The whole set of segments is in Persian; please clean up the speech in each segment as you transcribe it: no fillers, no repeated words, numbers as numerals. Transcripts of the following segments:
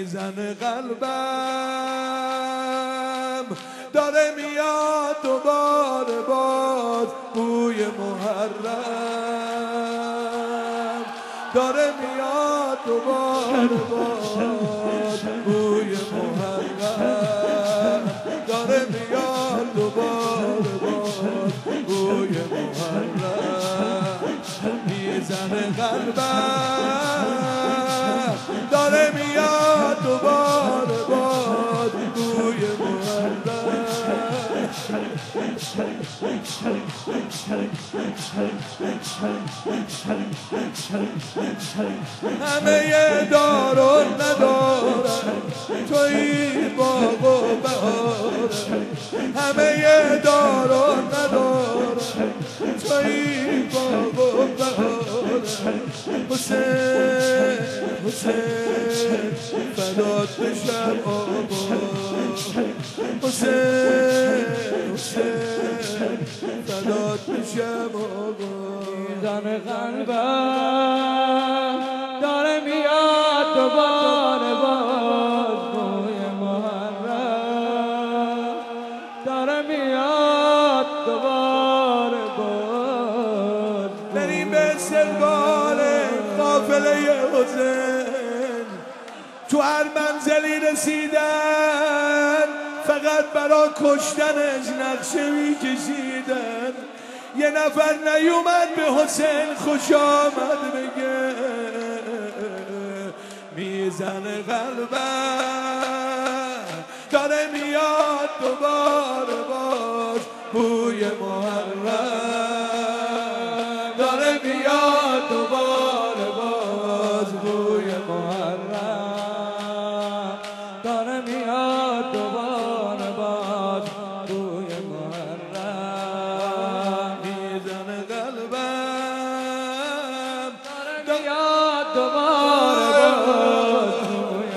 میزنه قلبم داره میاد دوباره باز بوی محرم داره میاد دوباره باز بوی محرم داره میاد دوباره باز بوی محرم میزنه قلبم داره میاد دوباره باز بوی محرم همه دارو ندارن توی باغ و بهارن همه دارو ندارن توی باغ و بهارن حسین حسین فدات بشم آقا حسین حسین فدات بشم آقا میزن قلبم داره میاد دوباره باز بوی محرم داره میاد دوباره باز بریم به استقبال قافله حسین تو هر منزلی رسیدن فقط برا کشتنش نقشه میکشیدن یه نفر نیومد به حسین خوش آمد بگه میزنه قلبم داره میاد دوباره باز بوی محرم داره میاد دوباره باز بوی محرم داره میاد دوباره باز بوی محرم میزنه قلبم داره میاد دوباره باز بوی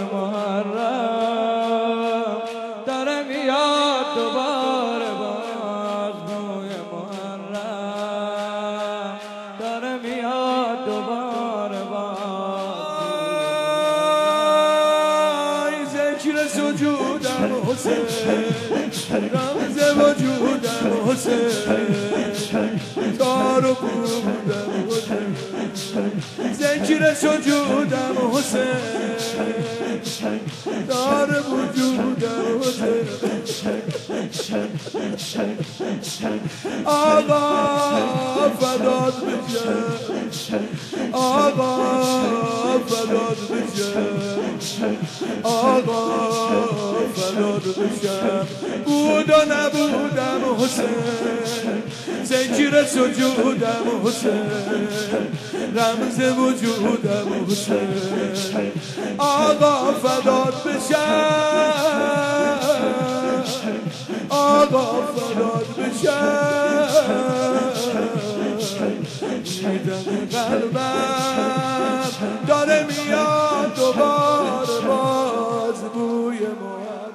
محرم داره میاد دوباره باز بوی محرم داره میاد دوباره باز ذکر سجودم حسین رمز وجودم حسین تار و بودم حسین ذکر سجودم حسین تار وجودم حسین آقا فدات بشم آقا فدات بشم آقا فدات بشم بود و نبودم حسین ذکر سجودم حسین رمز وجودم حسین آقا فدات بشم آقا فدات بشم میدن قلبم داره میاد دوباره باز بوی محرم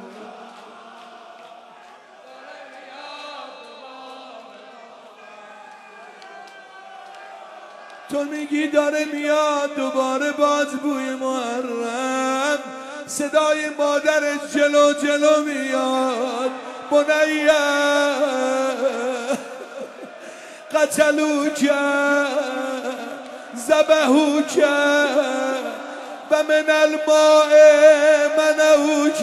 تو میگی داره میاد دوباره باز بوی محرم صدای مادرش جلو جلو میاد بنیه قتلوک ذبحوک و من الماء منعوک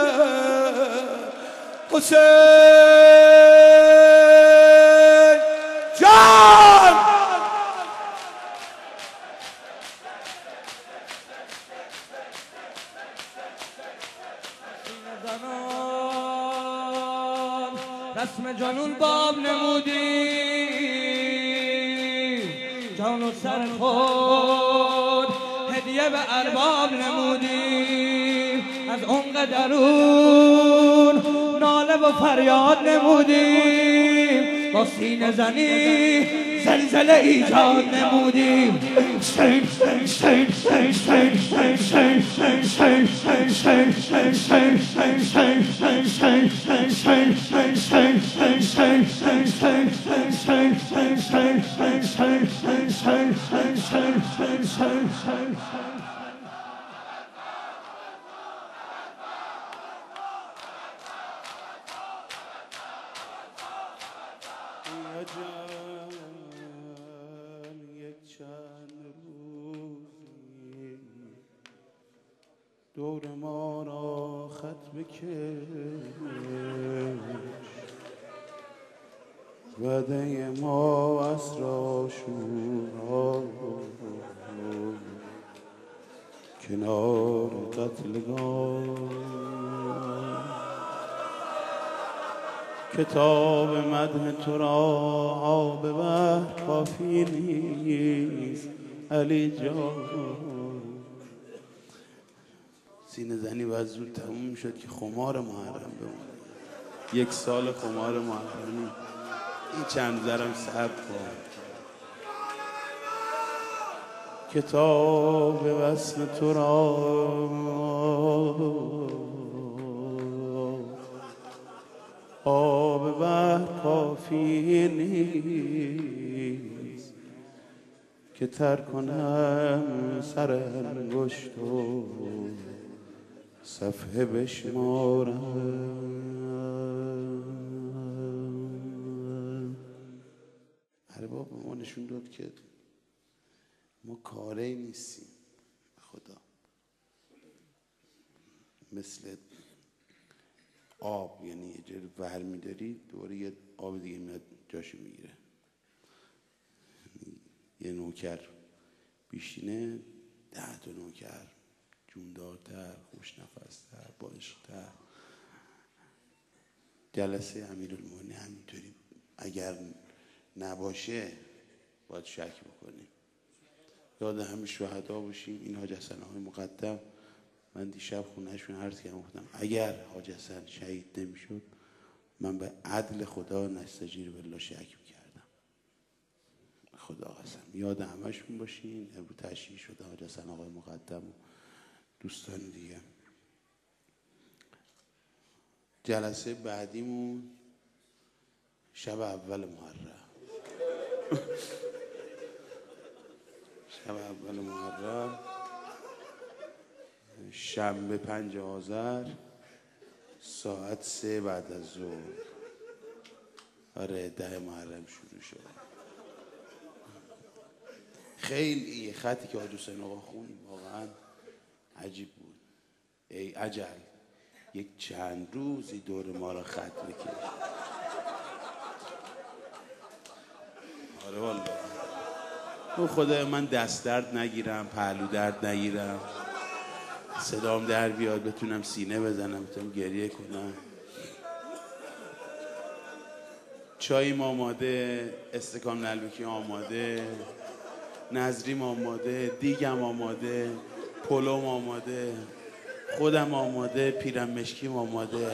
حسین جان رسم جانون باب نمودی جان و سر خود هدیه به ارباب نمودی از عمق درون ناله و فریاد نمودی با سینه زنی زلزله ایجاد نمودیم دور ما را خط بکش، وعده ما اسرا شورا کنار قتلگاه. کتاب مدح تو را آب بحر کافی نیست علی جان. سینه زنی باید زود تموم میشد که خمار محرم بمونه. 1 سال خمار محرمی، این چند ذرم صبر کن. کتاب وصل تو را آب بحر کافی نیست که تر کنم سر انگشت و صفحه بشمارم. ارباب ما نشون داد که ما کاری نیستیم. خدا مثل آب، یعنی یه جور ور میداری دوباره یه آب دیگه میاد جاشو میگیره. یه نوکر بیشینه 10 تا نوکر جوندارتر، خوشنفستر، با عشقتر. جلسه امیرالمومنین همینطوری اگر نباشه باید شک بکنیم. یاد همه شهدا باشیم. این حاج حسن آقای مقدم، من دیشب خونهشون عرض کردم، گفتم اگر حاج حسن شهید نمیشد من به عدل خدا نستجیر بالله شک میکردم. خدا قسم. یاد همشون باشین. امروز تشییع شده حاج حسن آقای مقدم و دوستان دیگه. جلسه بعدیمون شب اول محرم. شب اول محرم شنبه 5 آذر ساعت 3 بعد از ظهر. آره 10 محرم شروع شد. خیلی خطی که حاج حسین آقا خوند واقعا عجیب بود. ای عجل یک چند روزی دور ما را خط بکش. آره والله او خدای من دست درد نگیرم، پهلو درد نگیرم، صدام در بیاد، بتونم سینه بزنم، بتونم گریه کنم. چاییم آماده، استکان نلبکی آماده، نظریم آماده، دیگم آماده، پلوم آماده، خودم آماده، پیرم مشکیم آماده.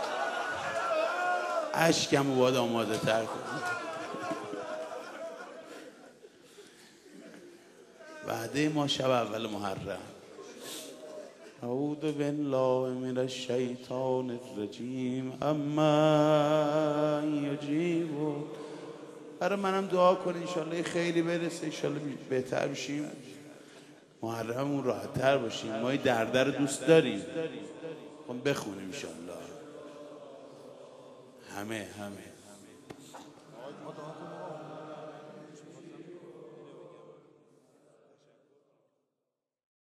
اشکم رو باید آماده تر کنم. وعده ما شب اول محرم. اعوذ بالله من الشیطان الرجیم اما یجیبون. برای منم دعا کن انشالله خیلی برسه، انشالله بهتر بشیم، محرممون راحت تر باشیم. ما این درده رو دوست داریم. خب بخونیم انشالله همه